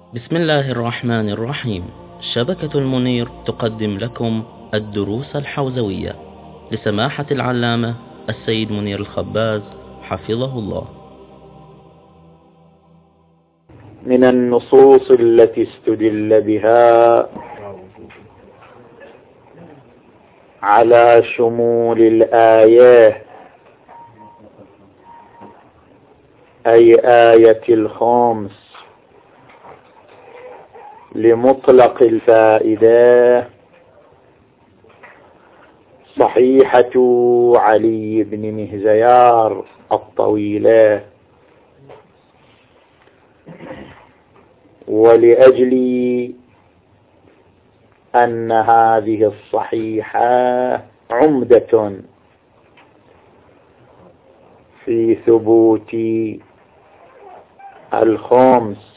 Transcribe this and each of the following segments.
بسم الله الرحمن الرحيم. شبكة المنير تقدم لكم الدروس الحوزوية لسماحة العلامة السيد منير الخباز حفظه الله. من النصوص التي استدل بها على شمول الآية أي آية الخمس لمطلق الفائدة صحيحة علي بن مهزيار الطويلة، ولأجل أن هذه الصحيحة عمدة في ثبوت الخمس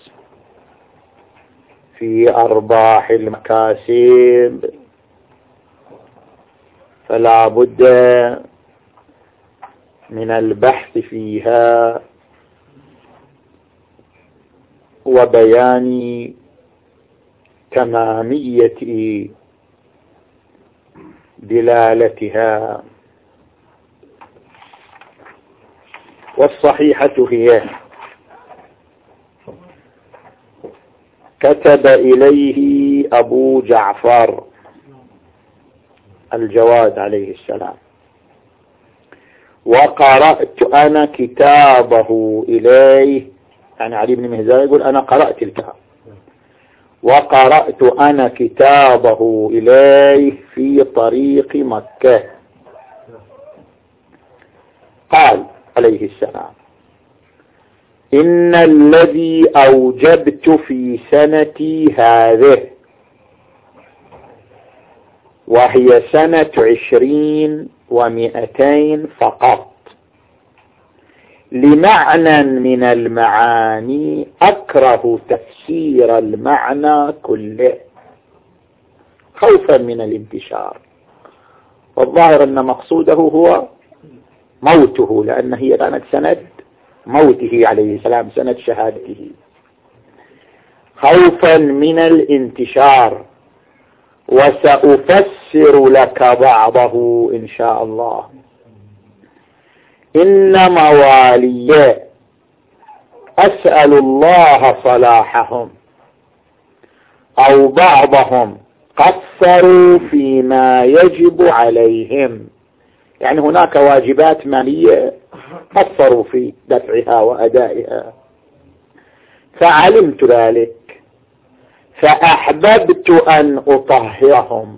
في أرباح المكاسب، فلا بد من البحث فيها وبيان تمامية دلالتها. والصحيحة هي: كتب إليه أبو جعفر الجواد عليه السلام، وقرأت أنا كتابه إليه، يعني علي بن مهزيار يقول أنا قرأت الكتاب، وقرأت أنا كتابه إليه في طريق مكة. قال عليه السلام: إن الذي أوجبت في سنتي هذه، وهي سنة 20 و200 فقط، لمعنى من المعاني أكره تفسير المعنى كله خوفا من الانتشار، والظاهر أن مقصوده هو موته، لأن هي كانت سنة موته عليه السلام، سنة شهادته، خوفا من الانتشار. وسأفسر لك بعضه إن شاء الله. إن موالي أسأل الله صلاحهم أو بعضهم قصروا فيما يجب عليهم، يعني هناك واجبات مالية قصروا في دفعها وأدائها، فعلمت ذلك فأحببت أن أطهرهم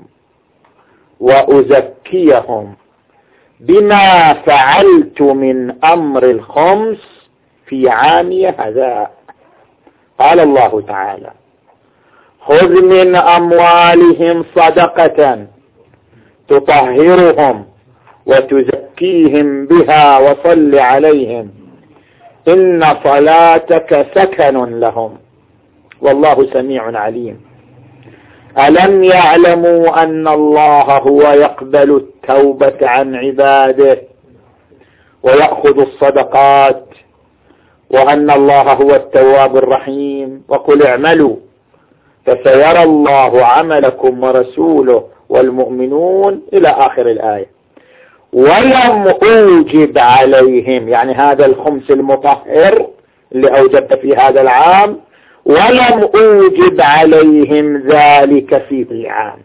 وأزكيهم بما فعلت من أمر الخمس في عامي هذا. قال الله تعالى: خذ من أموالهم صدقة تطهرهم وتزكيهم بها وصل عليهم إن صلاتك سكن لهم والله سميع عليم. ألم يعلموا أن الله هو يقبل التوبة عن عباده ويأخذ الصدقات، وأن الله هو التواب الرحيم؟ وقل اعملوا فسيرى الله عملكم ورسوله والمؤمنون إلى آخر الآية. ولم أوجب عليهم، يعني هذا الخمس المطهر اللي أوجبت في هذا العام، ولم أوجب عليهم ذلك في كل عام،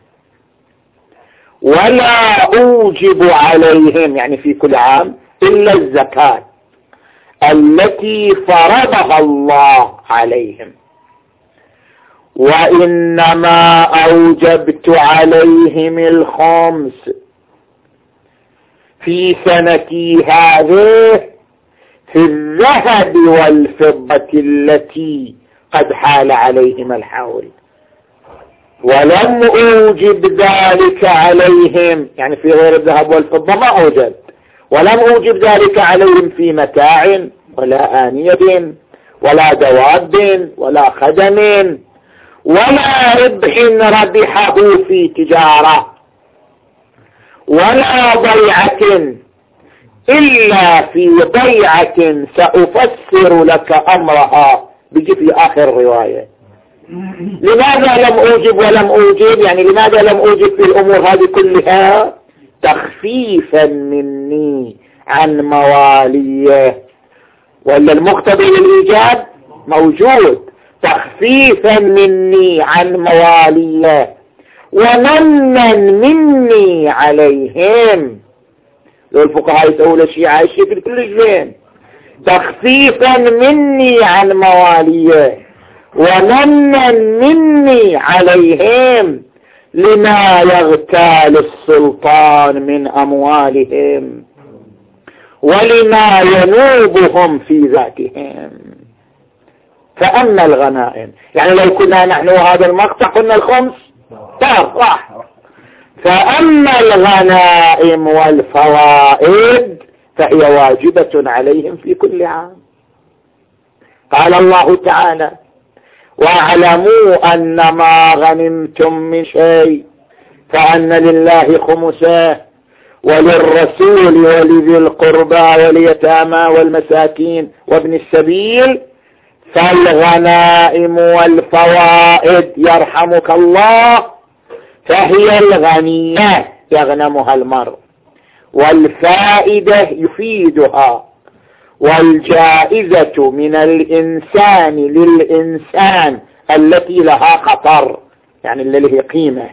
ولا أوجب عليهم يعني في كل عام إلا الزكاة التي فرضها الله عليهم، وإنما أوجبت عليهم الخمس في سنتي هذه في الذهب والفضة التي قد حال عليهم الحول، ولم أوجب ذلك عليهم، يعني في غير الذهب والفضة ما أوجب، ولم أوجب ذلك عليهم في متاع ولا آنية ولا دواب ولا خدم ولا ربح ربحه في تجارة ولا ضيعة، إلا في ضيعة سأفسر لك أمرها، بيجي في آخر الرواية، لماذا لم أوجب ولم أوجب؟ يعني لماذا لم أوجب في الأمور هذه كلها؟ تخفيفا مني عن مواليه، ولا المقتضي للإيجاب موجود، تخفيفا مني عن مواليه ومنا مني عليهم. لو الفقهاء يسووا الشيعة الشيء في كل شيء، تخفيفا مني عن مواليه ومنا مني عليهم لما يغتال السلطان من أموالهم ولما ينوبهم في ذاتهم. فأما الغنائم، يعني لو كنا نحن هذا المقطع قلنا الخمس راح. فأما الغنائم والفوائد فهي واجبة عليهم في كل عام. قال الله تعالى: واعلموا أن ما غنمتم من شيء فأن لله خمسه وللرسول ولذي القربى واليتامى والمساكين وابن السبيل فالغنائم والفوائد يرحمك الله فهي الغنيمة يغنمها المرء، والفائدة يفيدها، والجائزة من الإنسان للإنسان التي لها خطر، يعني اللي له قيمة،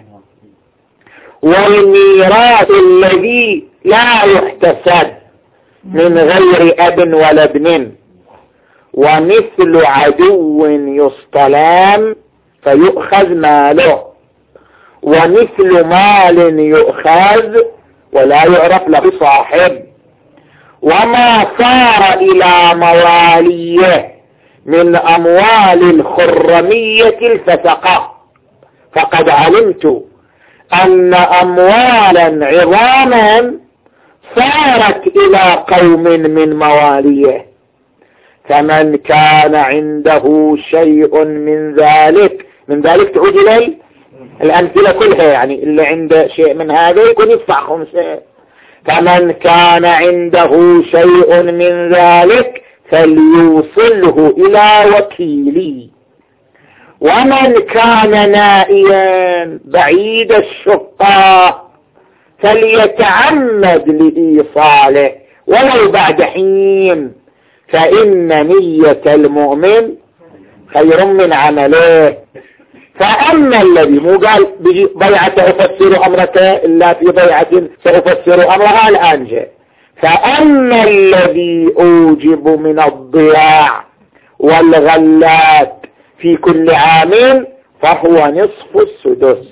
والميراث الذي لا يحتسب من غير أب ولا ابن، ومثل عدو يصطلام فيؤخذ ماله، ومثل مال يؤخذ ولا يعرف له صاحب، وما صار إلى مواليه من أموال الخرمية الفسقة. فقد علمت أن أموالا عظاما صارت إلى قوم من مواليه، فمن كان عنده شيء من ذلك تعود إليه الأمثلة كلها، يعني اللي عنده شيء من هذا يكون يدفع خمسة. فمن كان عنده شيء من ذلك فليوصله إلى وكيلي، ومن كان نائيا بعيد الشقة فليتعمد لإيصاله ولو بعد حين، فإن نية المؤمن خير من عمله. فأما الذي مو قال بيعة أفسر أمرك إلا في بيعة سأفسر أمرها الآن جاء. فأما الذي أوجب من الضياع والغلات في كل عام فهو نصف السدس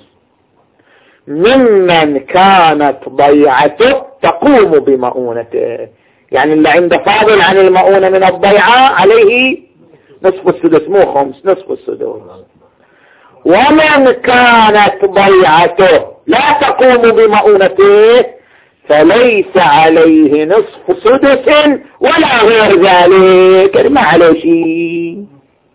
ممن كانت ضيعته تقوم بمؤونته، يعني اللي عنده فاضل عن المؤونة من الضيعة عليه نصف السدس، مو خمس، نصف السدس. ومن كانت ضيعته لا تقوم بمؤونته فليس عليه نصف سدس ولا غير ذلك، ما عليه شيء.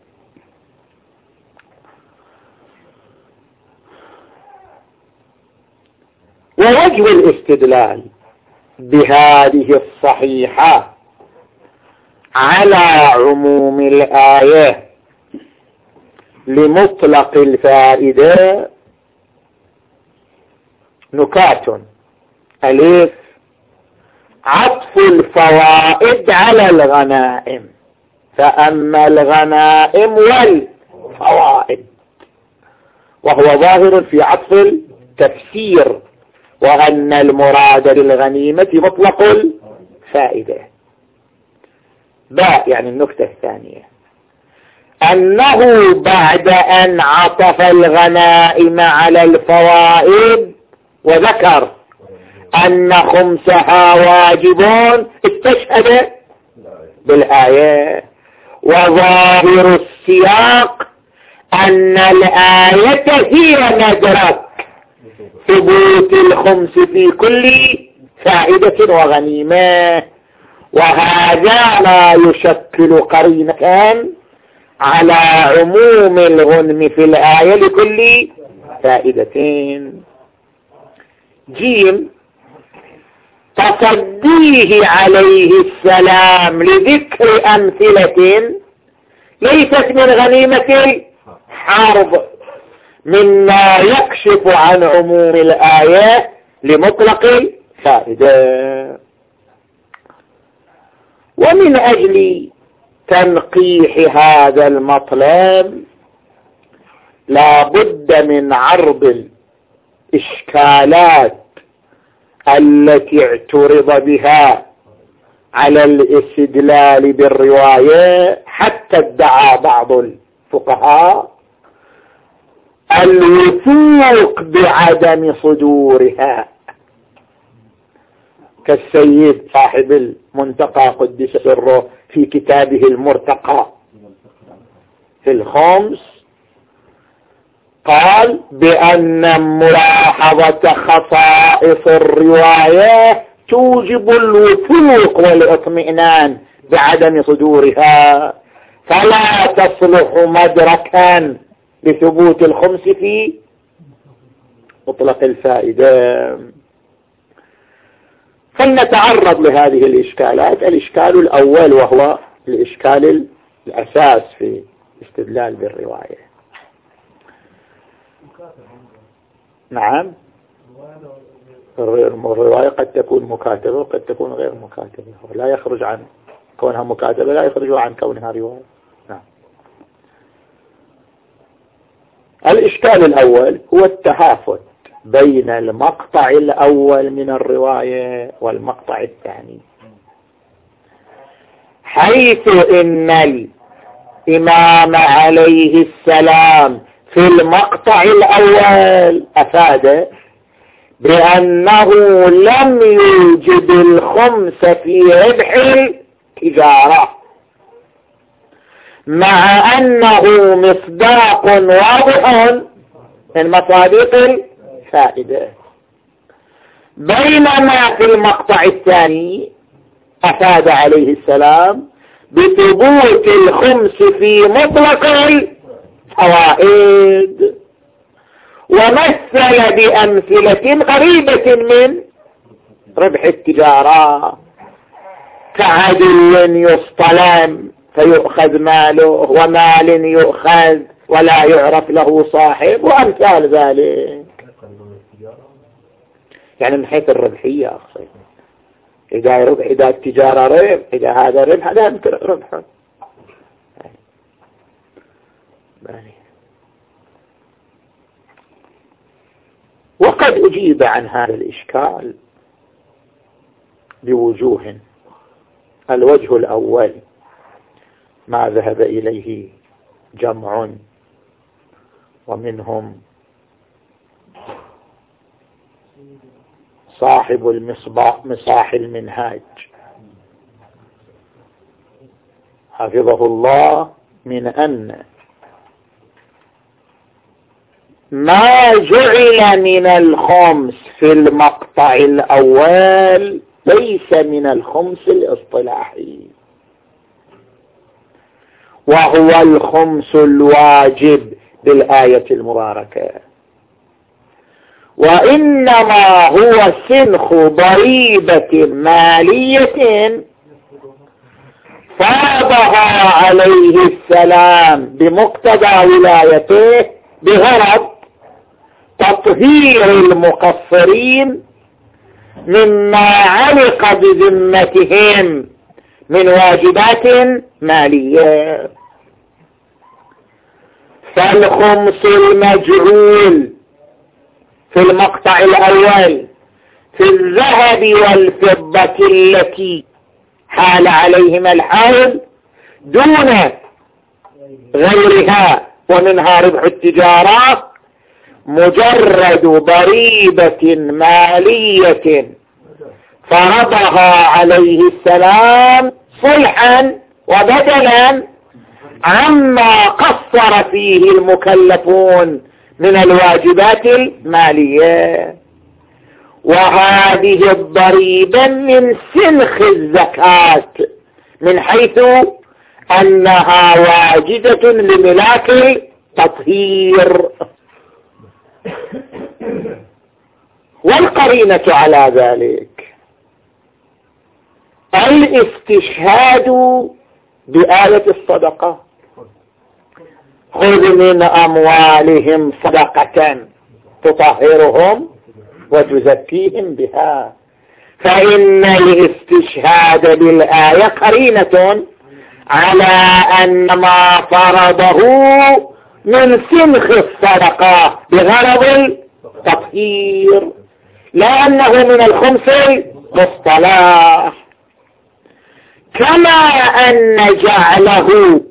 ووجه الاستدلال بهذه الصحيحة على عموم الآية لمطلق الفائدة نكات. ألف: عطف الفوائد على الغنائم، فأما الغنائم والفوائد، وهو ظاهر في عطف التفسير، وأن المراد للغنيمة مطلق الفائدة. باء يعني النكتة الثانية أنه بعد أن عطف الغنائم على الفوائد وذكر أن خمسها واجبون استشهد بالآية، وظاهر السياق أن الآية هي مدرك ثبوت الخمس في كل فائدة وغنيمة، وهذا لا يشكل قرينة على عموم الغنم في الآية لكل فائدتين. جيم: تصديه عليه السلام لذكر أمثلة ليست من غنيمة عرض مما يكشف عن عموم الآية لمطلق الفائدة. ومن أجل تنقيح هذا المطلب لا بد من عرض الإشكالات التي اعترض بها على الاستدلال بالرواية، حتى ادعى بعض الفقهاء الوثوق بعدم صدورها، كالسيد صاحب المنتقى قدس سره في كتابه المرتقى في الخمس قال بأن ملاحظة خصائص الرواية توجب الوثوق والاطمئنان بعدم صدورها، فلا تصلح مدركا لثبوت الخمس في مطلق الفائدة. فلنتعرض لهذه الإشكالات. الإشكال الأول وهو الإشكال الأساس في الاستدلال بالرواية. نعم، الرواية قد تكون مكاتبة وقد تكون غير مكاتبة، لا يخرج عن كونها مكاتبة، لا يخرج عن كونها رواية. نعم. الإشكال الأول هو التهافت بين المقطع الأول من الرواية والمقطع الثاني، حيث إن الإمام عليه السلام في المقطع الأول أفاد بأنه لم يوجب الخمس في ربح التجارة، مع أنه مصداق واضح من مصادق الفائدة، بينما في المقطع الثاني أفاد عليه السلام بثبوت الخمس في مطلق الفوائد، ومثل بأمثلة قريبة من ربح التجارة كعدل يصطلم فيؤخذ ماله، ومال يؤخذ ولا يعرف له صاحب، وأمثال ذلك. يعني من حيث الربحية أقصد، إذا التجارة ربح، إذا هذا ربح هذا ربح. وقد أجيب عن هذا الإشكال بوجوه. الوجه الأول ما ذهب إليه جمع ومنهم صاحب مصاح المنهاج حفظه الله، من أن ما جعل من الخمس في المقطع الأول ليس من الخمس الاصطلاحي، وهو الخمس الواجب بالآية المباركة، وإنما هو سنخ ضريبة مالية فرضها عليه السلام بمقتضى ولايته بغرض تطهير المقصرين مما علق بذمتهم من واجبات مالية. فالخمس المجعول في المقطع الأول في الذهب والفضة التي حال عليهما الحول دون غيرها ومنها ربح التجارة، مجرد ضريبة مالية فرضها عليه السلام صلحا وبدلا عما قصر فيه المكلفون من الواجبات المالية. وهذه الضريبة من سنخ الزكاة من حيث أنها واجدة لملاك التطهير. والقرينة على ذلك الاستشهاد بآية الصدقة، خذ من أموالهم صدقة تطهرهم وتزكيهم بها. فإن الاستشهاد بالآية قرينة على أن ما فرضه من سنخ الصدقة بغرض التطهير، لا أنه من الخمس المصطلح. كما أن جعله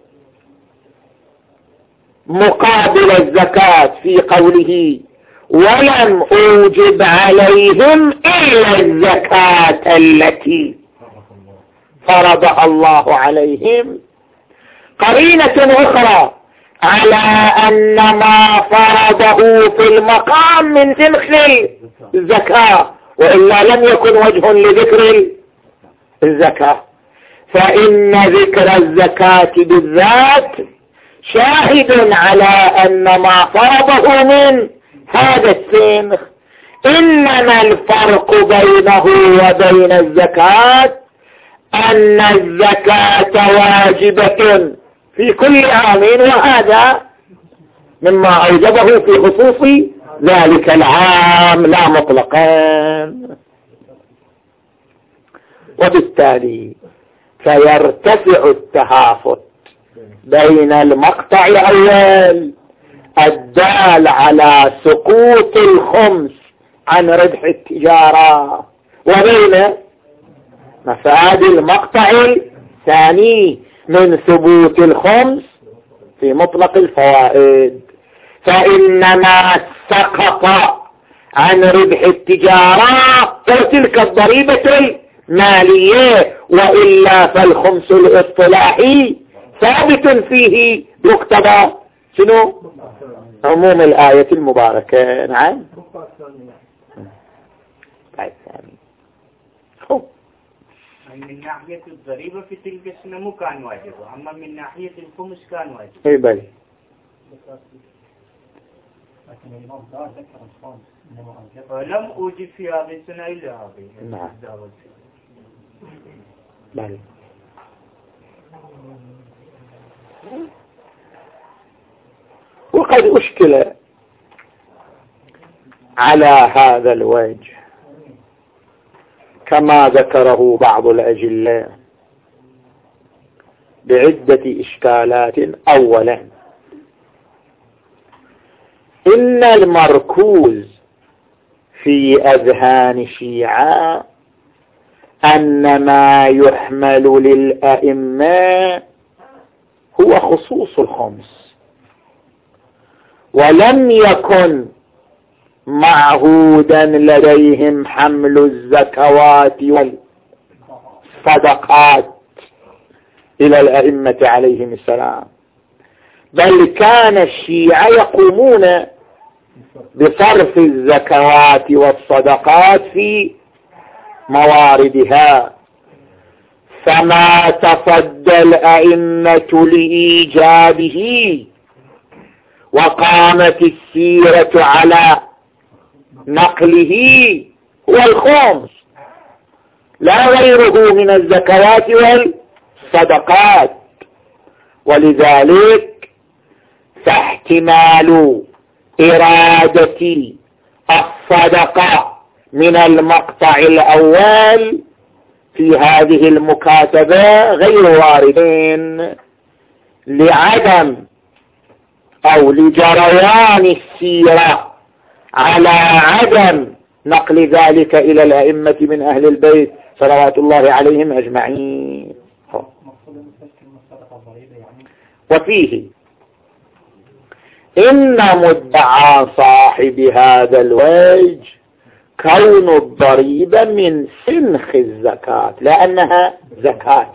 مقابل الزكاة في قوله ولم أوجب عليهم إلا الزكاة التي فرضها الله عليهم، قرينة أخرى على أن ما فرضه في المقام من سنخ الزكاة، وإلا لم يكن وجه لذكر الزكاة. فإن ذكر الزكاة بالذات شاهد على أن ما فرضه من هذا السنخ. إنما الفرق بينه وبين الزكاة أن الزكاة واجبة في كل عام، وهذا مما أوجبه في خصوص ذلك العام لا مطلقا. وبالتالي فيرتفع التهافت بين المقطع الأول الدال على سقوط الخمس عن ربح التجارة وبين مفاد المقطع الثاني من ثبوت الخمس في مطلق الفوائد. فإنما سقط عن ربح التجارة وتلك الضريبة المالية، وإلا فالخمس الاصطلاحي ثابت فيه مقتضى شنو؟ عموم الآية المباركة. نعم. من ناحية الضريبة في تلك السنة مو كان واجب، أما من ناحية الخمس كان واجب. إيه بلي. فلم أوجب في هذه السنة إلا هذه. نعم. بلي. وقد أشكل على هذا الوجه كما ذكره بعض الأجلاء بعدة إشكالات. أولا، إن المركوز في أذهان الشيعة أن ما يحمل للأئمة هو خصوص الخمس، ولم يكن معهودا لديهم حمل الزكوات والصدقات إلى الأئمة عليهم السلام، بل كان الشيعة يقومون بصرف الزكوات والصدقات في مواردها. فما تصدى الأئمة لإيجابه وقامت السيرة على نقله هو الخمس لا غيره من الزكوات والصدقات. ولذلك فاحتمال إرادة الصدقة من المقطع الأول في هذه المكاتبة غير واردين لعدم أو لجريان السيرة على عدم نقل ذلك إلى الأئمة من أهل البيت صلوات الله عليهم أجمعين. وفيه إن مدعى صاحب هذا الوجه كون الضريبة من سنخ الزكاة لأنها زكاة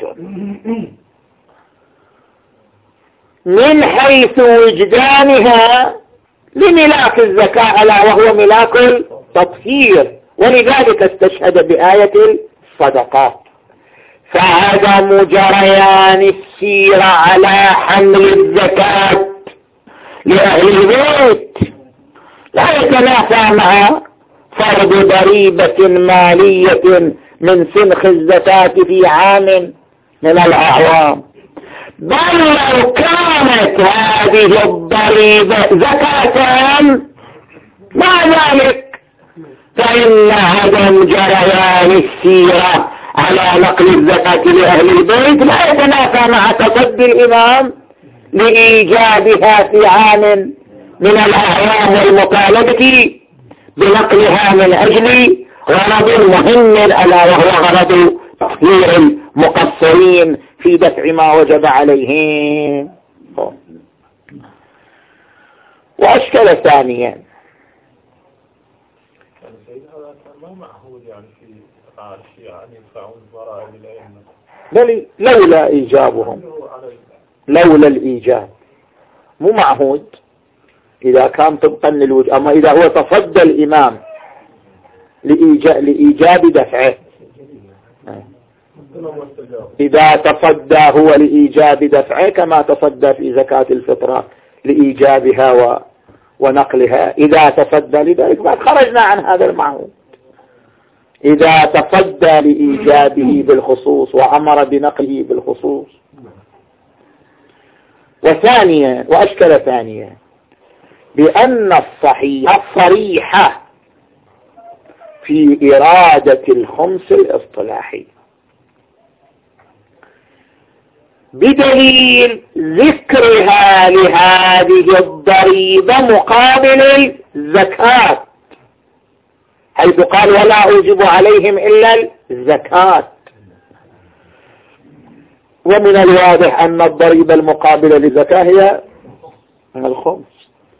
من حيث وجدانها لملاك الزكاة ألا وهو ملاك التطهير، ولذلك استشهد بآية الصدقات. فعدم جريان السيرة على حمل الزكاة لأهل البيت لا يتنافى مع فرض ضريبة مالية من سنخ الزكاة في عام من الأعوام، بل لو كانت هذه الضريبة زكاة مع ذلك فإن عدم جريان السيرة على نقل الزكاة لأهل البيت لا يتنافى مع تصدي الإمام لإيجابها في عام من الأعوام والمطالبة بنقلها من أجل غرض مهم ألا وهو غرض تطهير المقصرين في دفع ما وجب عليهم. وأشكال ثانيا ما معهود يعني في الشيعة أن يدفعون الضرائب للأئمة بل لولا إيجابهم لولا الإيجاب مو معهود إذا كان طبقا للوجه. أما إذا هو تصدى الإمام لإيجاب دفعه إذا تصدى هو لإيجاب دفعه كما تصدى في زكاة الفطرة لإيجابها ونقلها إذا تصدى لذلك بعد خرجنا عن هذا المعهود. إذا تصدى لإيجابه بالخصوص وأمر بنقله بالخصوص. وثانيا وأشكال ثانية بأن الصريحة في إرادة الخمس الاصطلاحي بدليل ذكرها لهذه الضريبة مقابل الزكاة حيث قال ولا أوجب عليهم إلا الزكاة. ومن الواضح أن الضريبة المقابلة للزكاة هي الخمس.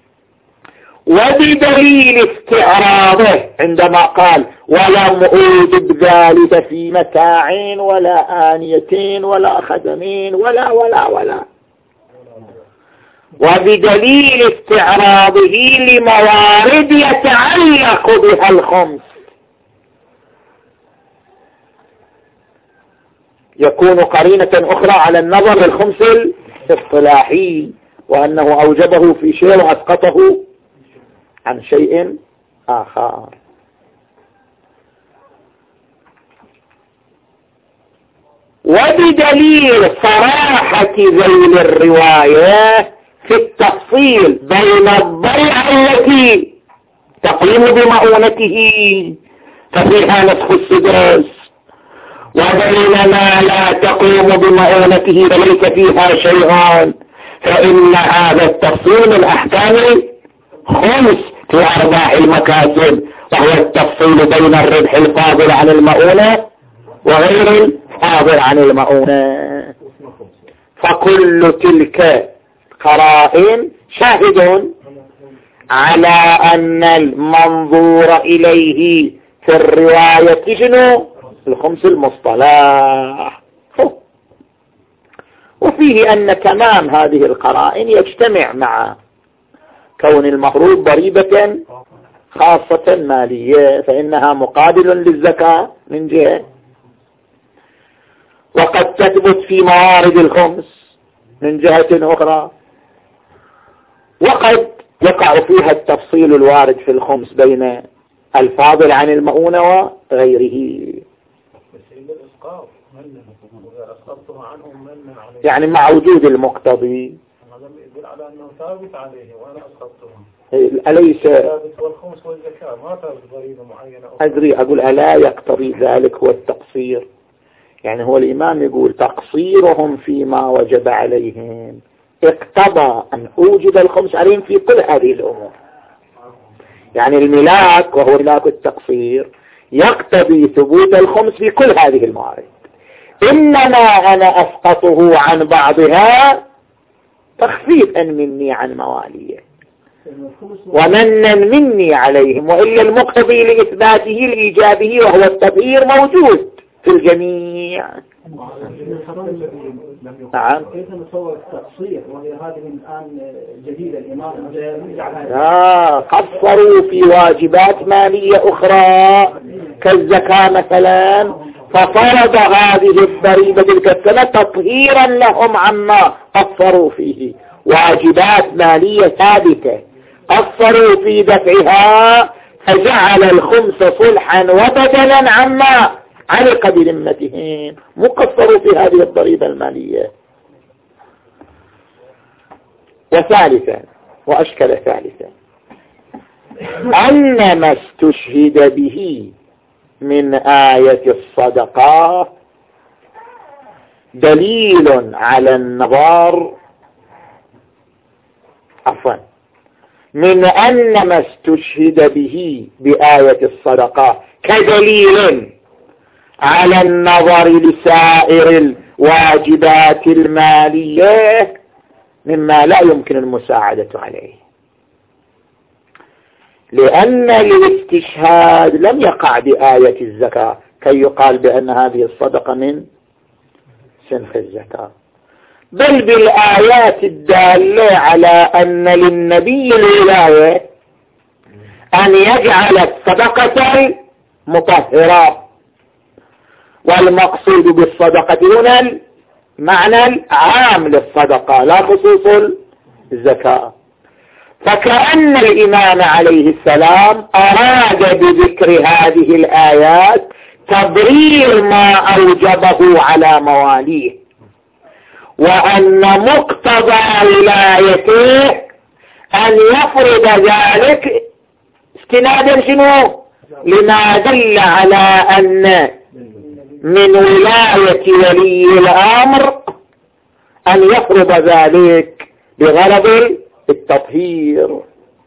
وبدليل استعراضه عندما قال ولم أوجب ذلك في متاع ولا آنية ولا خدمين ولا وبدليل استعراضه لموارد يتعلق بها الخمس يكون قرينة أخرى على النظر للخمس الاصطلاحي وأنه أوجبه في شيء وأسقطه عن شيء آخر. وبدليل صراحة ذيل الرواية في التفصيل بين الضيعة التي تقيم بمؤونته ففيها نسخ السدس وبين ما لا تقيم بمؤونته فليس فيها شيء فإن هذا التفصيل من أحكام خمس في أرباح المكاسب وهو التفصيل بين الربح الفاضل عن المؤونة وغير الفاضل عن المؤونة. فكل تلك قرائن شاهد على أن المنظور إليه في الرواية شنو الخمس المصطلح. وفيه أن تمام هذه القرائن يجتمع مع كون المفروض ضريبة خاصة مالية فإنها مقابل للزكاة من جهة وقد تثبت في موارد الخمس من جهة أخرى وقد يقع فيها التفصيل الوارد في الخمس بين الفاضل عن المؤونة وغيره يعني مع وجود المقتضي يدل على أنه ثابت عليه وأنا أسقطتهم أليس ثابت والخمس والزكاة ما ثابت ضريبة معينة أدري أقول ألا يقتضي ذلك هو التقصير. يعني هو الإمام يقول تقصيرهم فيما وجب عليهم اقتضى أن أوجب الخمس عليهم في كل هذه الأمور. يعني الملاك وهو ملاك التقصير يقتضي ثبوت الخمس في كل هذه الموارد إنما أنا أسقطه عن بعضها تخفيفا مني عن مواليه ومنا مني عليهم وإلا المقتضي لإثباته لإيجابه وهو التطهير موجود في الجميع. نعم كيف نصور التقصير وهي هذه الآن جديدة الإمام قصروا في واجبات مالية أخرى كالزكاة مثلا ففرض هذه الضريبة تلك السنة تطهيرا لهم عما قصروا فيه واجبات مالية ثابتة قصروا في دفعها فجعل الخمس صلحا وبدلا عما علق بذمتهم مقصروا في هذه الضريبة المالية. وثالثا وأشكل ثالثا أن ما استشهد به من آية الصدقة دليل على النظر من أن ما استشهد به بآية الصدقة كدليل على النظر لسائر الواجبات المالية مما لا يمكن المساعدة عليه، لأن الاستشهاد لم يقع بآية الزكاة كي يقال بأن هذه الصدقة من سنخ الزكاة، بل بالآيات الدالة على أن للنبي الولاية أن يجعل الصدقة مطهرة، والمقصود بالصدقة هنا المعنى العام للصدقة لا خصوص الزكاة. فكأن الإمام عليه السلام أراد بذكر هذه الآيات تبرير ما أوجبه على مواليه، وأن مقتضى ولايته أن يفرض ذلك استنادا شنو لما دل على أن من ولاية ولي الأمر أن يفرض ذلك بغرض التطهير.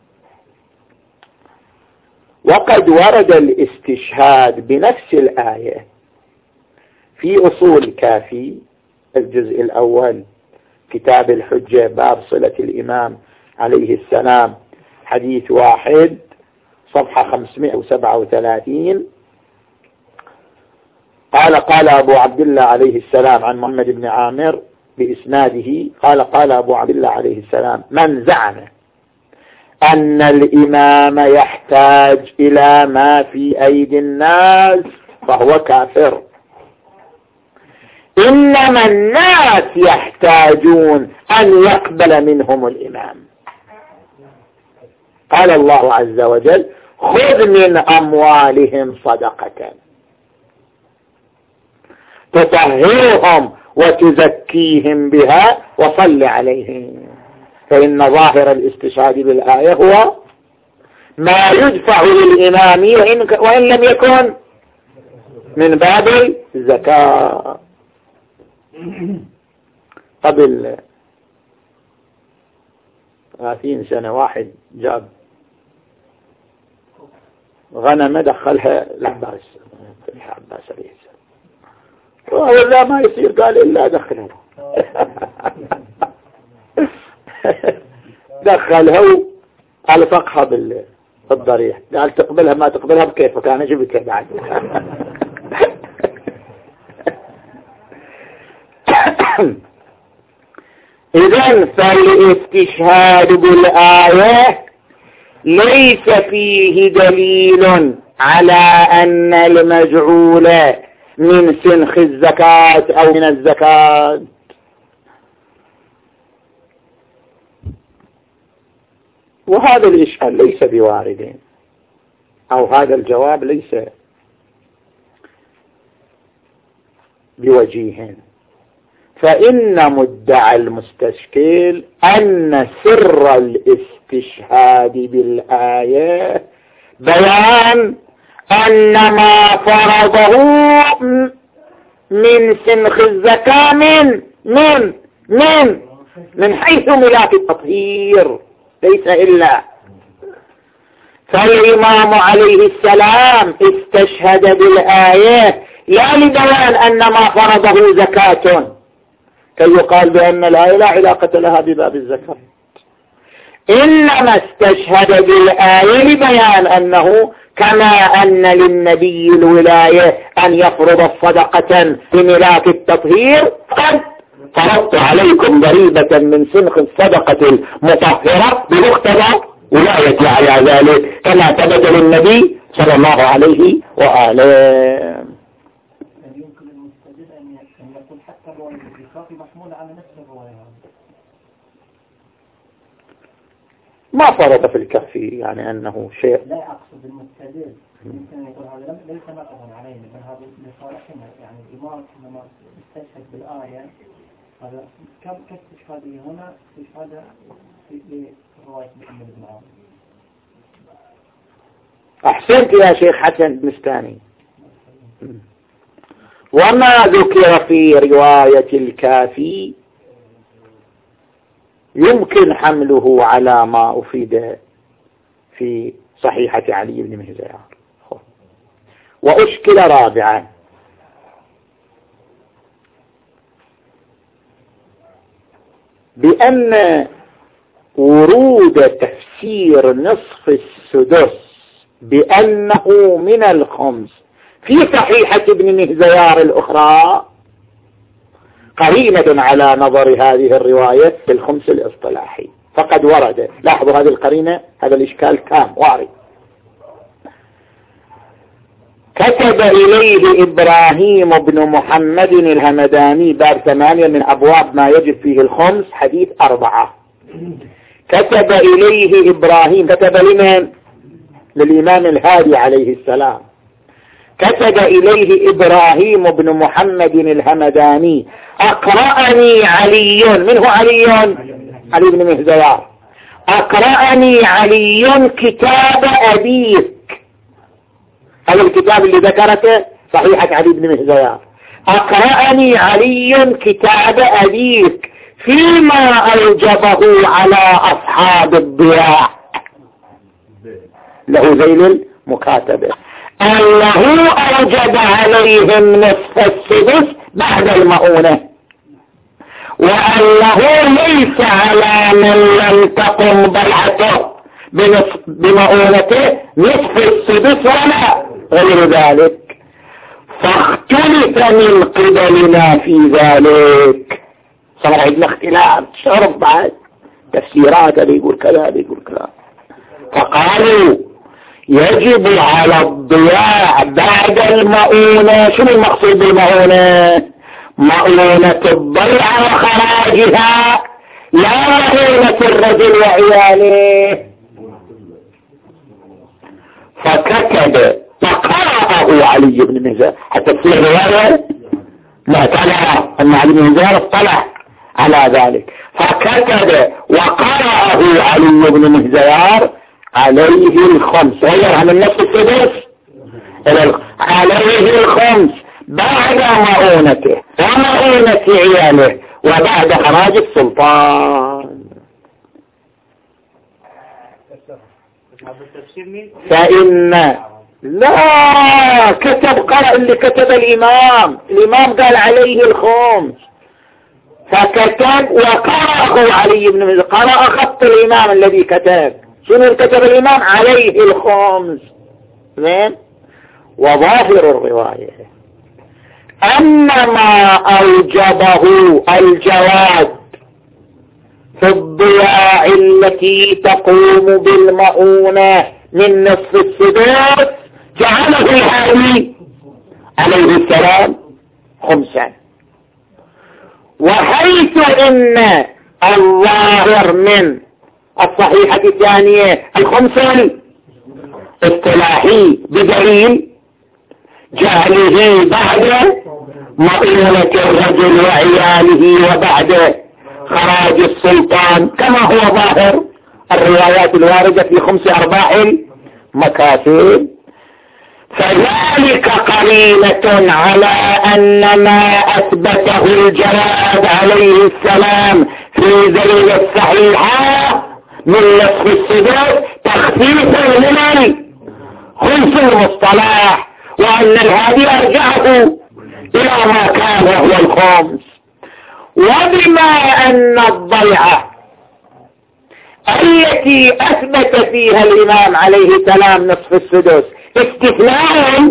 وقد ورد الاستشهاد بنفس الآية في أصول كافي الجزء الأول كتاب الحجة باب صلة الإمام عليه السلام حديث 1 صفحة 537 قال أبو عبد الله عليه السلام عن محمد بن عامر بإسناده قال أبو عبد الله عليه السلام من زعم أن الإمام يحتاج إلى ما في أيدي الناس فهو كافر، إنما الناس يحتاجون أن يقبل منهم الإمام. قال الله عز وجل خذ من أموالهم صدقة تطهرهم وتزكيهم بها وصل عليهم. فإن ظاهر الاستشهاد بالآية هو ما يدفع للإمام وإن لم يكن من باب الزكاة. قبل 30 سنة واحد جاب غنمة دخلها العباس عليه السلام، ولا ما يصير قال إلا دخلها دخلها وألفقها بالضريح، قال تقبلها ما تقبلها بكيفك أنا جبتها بعد. إذن فالاستشهاد بالآية ليس فيه دليل على أن المجعول من سنخ الزكاة أو من الزكاة. وهذا الإشكال ليس بوارد، أو هذا الجواب ليس بوجيه، فإن مدعى المستشكل أن سر الاستشهاد بالآية بيان أن ما فرضه من سنخ الزكاة من حيث ملاك التطهير ليس إلا. فالإمام عليه السلام استشهد بالآية لا لبيان أن ما فرضه زكاة كي يقال بأن الآية لا علاقة لها بباب الزكاة، إنما استشهد بالآية لبيان أنه كما أن للنبي الولاية أن يفرض الصدقة بملاك التطهير قد فرضت عليكم ضريبة من سنخ الصدقة المطهرة بمقتضى ولايتي على ذلك كما ثبت للنبي صلى الله عليه وآله. يمكن المستدل أن يقول حتى الرواية الكافي محمولة على نفس الرواية. ما فرض في الكف يعني أنه شيء. لا أقصد المستدل يمكن يقول هذا ليس نقضا علينا بل هذا لصالحنا، يعني الإمام لما استشهد بالآية هذا كاستشهادية هنا استشهاد في رواية محمد بن عمرو. أحسنت يا شيخ حسن بنستاني. وما ذكر في رواية الكافي يمكن حمله على ما أفيد في صحيحة علي بن مهزيار. وأشكل رابعا بأن ورود تفسير نصف السدس بأنه من الخمس في صحيحة ابن مهزيار الأخرى قرينة على نظر هذه الرواية في الخمس الاصطلاحي. فقد ورد، لاحظوا هذه القرينة، هذا الإشكال تام وارد. كتب إليه إبراهيم بن محمد الهمداني باب 8 من أبواب ما يجب فيه الخمس حديث 4. كتب إليه إبراهيم، كتب لمن؟ للإمام الهادي عليه السلام. كتب إليه إبراهيم بن محمد الهمداني أقرأني علي، منه علي؟ علي بن مهزيار. أقرأني علي كتاب أبيك، هذا الكتاب اللي ذكرته صحيحة علي بن مهزيار. أقرأني علي كتاب أبيك فيما أوجبه على أصحاب الضياع، له ذيل المكاتبة، أنه أوجب عليهم نصف السدس بعد المؤونة، وأنه ليس على من لم تقم بيعته بمؤونته نصف السدس ولا غير ذلك. فاختلف من قبلنا في ذلك، صار عندنا اختلاف شرف بعد تفسيرات، اللي يقول كذا اللي يقول كذا. فقالوا يجب على الضياع بعد المؤونة. شنو المقصود بالمؤونة؟ مؤونة الضيعة وخراجها، لا مؤونة الرجل وعياله. فكتب فقرأه علي بن مهزيار، حتى تصير رواية لا طلع أن علي بن مهزيار اطلع على ذلك. فكتب وقرأه علي بن مهزيار عليه الخمس، غيرها من نفس السدس عليه الخمس بعد مؤونته ومؤونة عياله وبعد خراج السلطان. فإن لا كتب قرأ اللي كتب الإمام قال عليه الخمس، فكتب وقرأه علي بن مهزيار، قرأ خط الإمام الذي كتب. شنو كتب الإمام؟ عليه الخمس. زين. وظاهر الرواية أن ما أوجبه الجواد في الضياع التي تقوم بالمؤونة من نصف السدس جعله الهادي عليه السلام خمسا. وحيث إن الظاهر من الصحيحة الثانية الخمس الاصطلاحي بدليل جعله بعد مؤونة الرجل وعياله وبعد خراج السلطان، كما هو ظاهر الروايات الواردة في 5 أرباع المكاسب. فذلك قرينة على أن ما أثبته الجواد عليه السلام في ذيل الصحيحة من نصف السدس تخفيف من خمس المصطلح، وأن الهادي أرجعه إلى ما كان وهو الخمس. وبما أن الضيعة التي أثبت فيها الإمام عليه السلام نصف السدس استثناء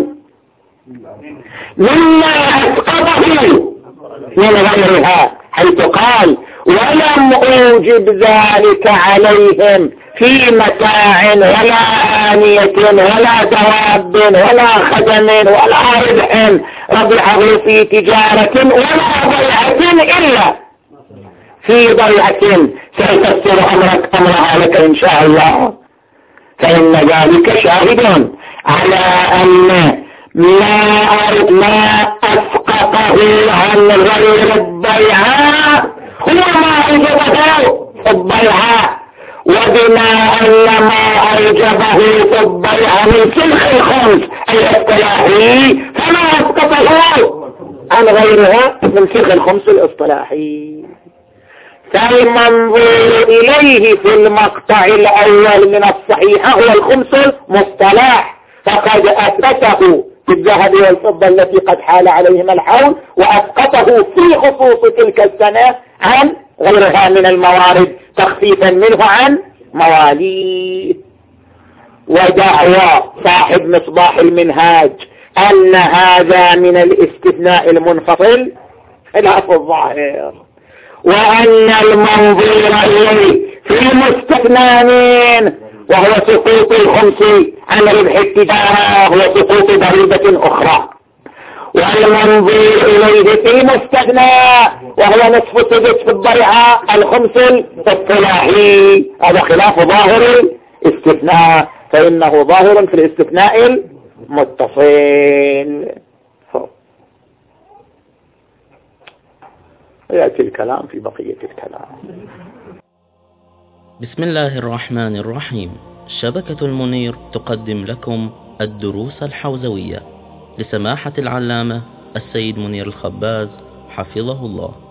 مما أسقطه من غيرها، حيث قال ولم أوجب ذلك عليهم في متاع ولا آنية ولا دواب ولا خدم ولا ربح ربحه في تجارة ولا ضيعة إلا في ضيعة سيفسر أمرها لك إن شاء الله. فإن ذلك شاهد على أن ما أسقط أطلقه عن غير الضيعة هو ما أوجبه في الضيعة، وبما أن ما أوجبه في الضيعة من سلخ الخمس الاصطلاحي فما أسقطه عن غيرها من سلخ الخمس الاصطلاحي. فالمنظور إليه في المقطع الأول من الصحيحة هو الخمس المصطلح، فقد أثبته في الذهب والفضة التي قد حال عليهم الحول، وأسقطه في خصوص تلك السنة عن غيرها من الموارد تخفيفا منه عن مواليه. ودعوى صاحب مصباح المنهاج أن هذا من الاستثناء المنفصل خلاف الظاهر، وأن المنظور إليه في المستثنى منه وهو سقوط الخمس عن ربح التجارة وسقوط ضريبة أخرى، والمنظور إليه في مستثنى وهو نصف سدس في الضيعة الخمس الاصطلاحي، هذا خلاف ظاهر الاستثناء، فإنه ظاهر في الاستثناء المتصل. يأتي الكلام في بقية الكلام. بسم الله الرحمن الرحيم. شبكة المنير تقدم لكم الدروس الحوزوية لسماحة العلامة السيد منير الخباز حفظه الله.